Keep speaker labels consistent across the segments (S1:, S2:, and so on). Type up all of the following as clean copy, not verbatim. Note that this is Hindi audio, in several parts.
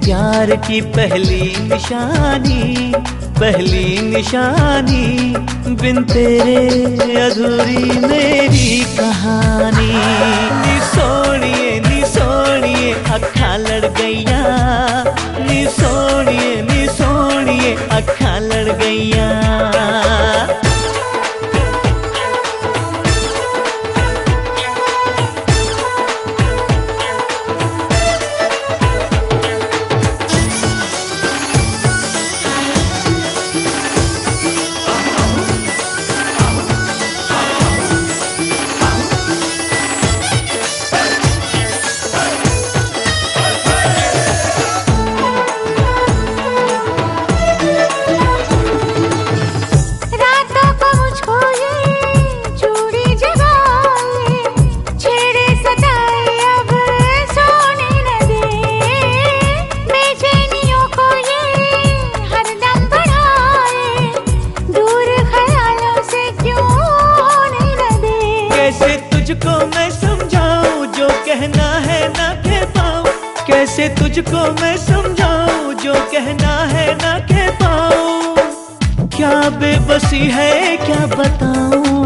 S1: प्यार की पहली निशानी बिन तेरे अधूरी मेरी कहानी। नी सोनिए अखा लड़ गईया, नी सोनिए अखा लड़ गईया। तुझको मैं समझाऊं जो कहना है ना कह पाऊं, कैसे तुझको मैं समझाऊं जो कहना है ना कह पाऊं। क्या बेबसी है क्या बताऊं,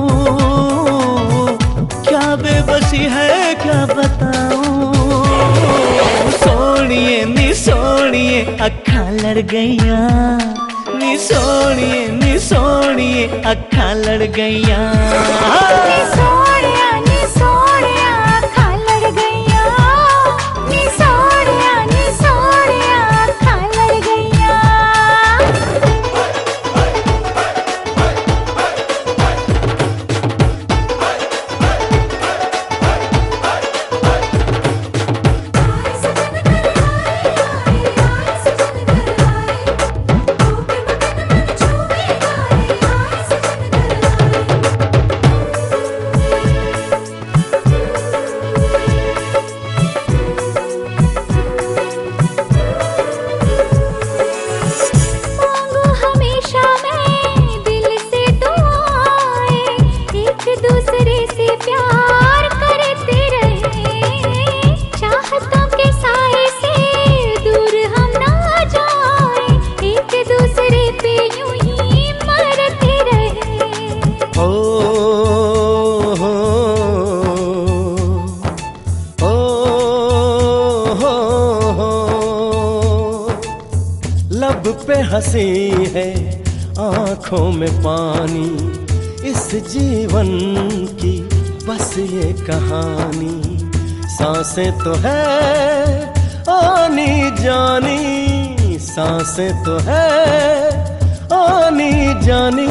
S1: क्या बेबसी है क्या बताऊं। सोनिए अखा लड़ गईया, नी सोनिए अखा लड़ गईया।
S2: लब पे हंसी है आंखों में पानी, इस जीवन की बस ये कहानी। सांसें तो है आनी जानी, सांसें तो है आनी जानी।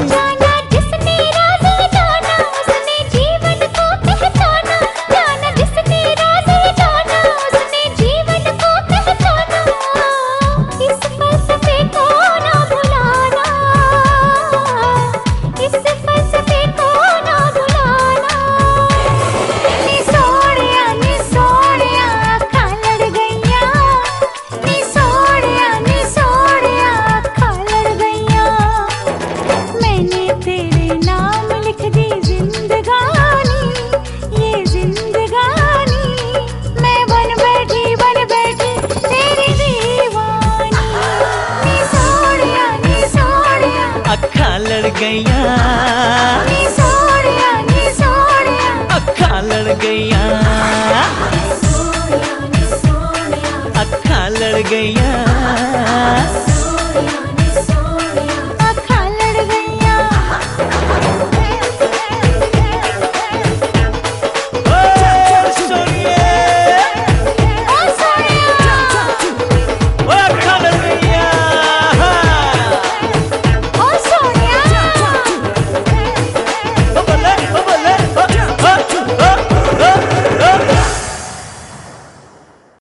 S1: लड़ गईया, अखा लड़ गईया, अखा लड़ गईया।